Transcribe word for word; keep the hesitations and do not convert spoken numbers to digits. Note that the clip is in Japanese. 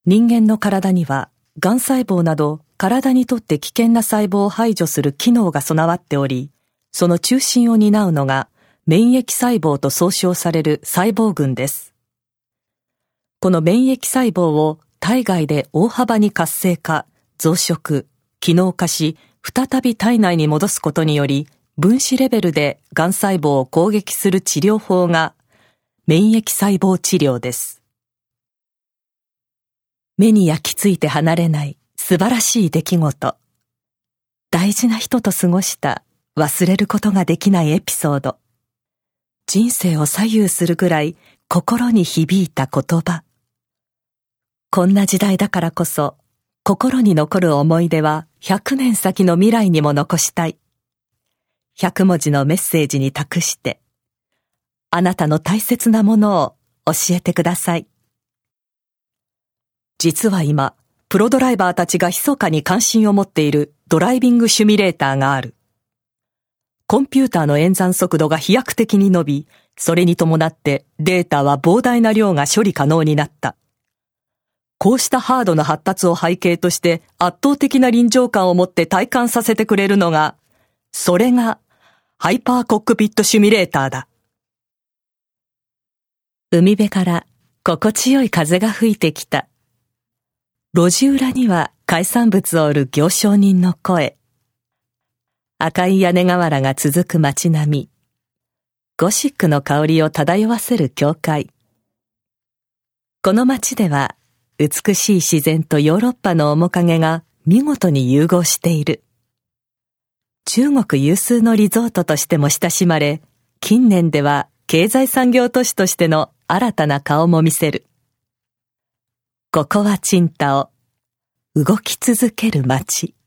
人間の体には、がん細胞など体にとって危険な細胞を排除する機能が備わっており、その中心を担うのが免疫細胞と総称される細胞群です。この免疫細胞を体外で大幅に活性化、増殖、機能化し、再び体内に戻すことにより、分子レベルでがん細胞を攻撃する治療法が免疫細胞治療です。目に焼き付いて離れない素晴らしい出来事。大事な人と過ごした忘れることができないエピソード。人生を左右するくらい心に響いた言葉。こんな時代だからこそ、心に残る思い出はひゃくねん先の未来にも残したい。ひゃくもじのメッセージに託して、あなたの大切なものを教えてください。実は今、プロドライバーたちが密かに関心を持っているドライビングシミュレーターがある。コンピューターの演算速度が飛躍的に伸び、それに伴ってデータは膨大な量が処理可能になった。こうしたハードな発達を背景として圧倒的な臨場感を持って体感させてくれるのが、それがハイパーコックピットシミュレーターだ。海辺から心地よい風が吹いてきた。路地裏には海産物を売る行商人の声。赤い屋根瓦が続く街並み。ゴシックの香りを漂わせる教会。この街では美しい自然とヨーロッパの面影が見事に融合している。中国有数のリゾートとしても親しまれ、近年では経済産業都市としての新たな顔も見せる。ここは青島、動き続ける街。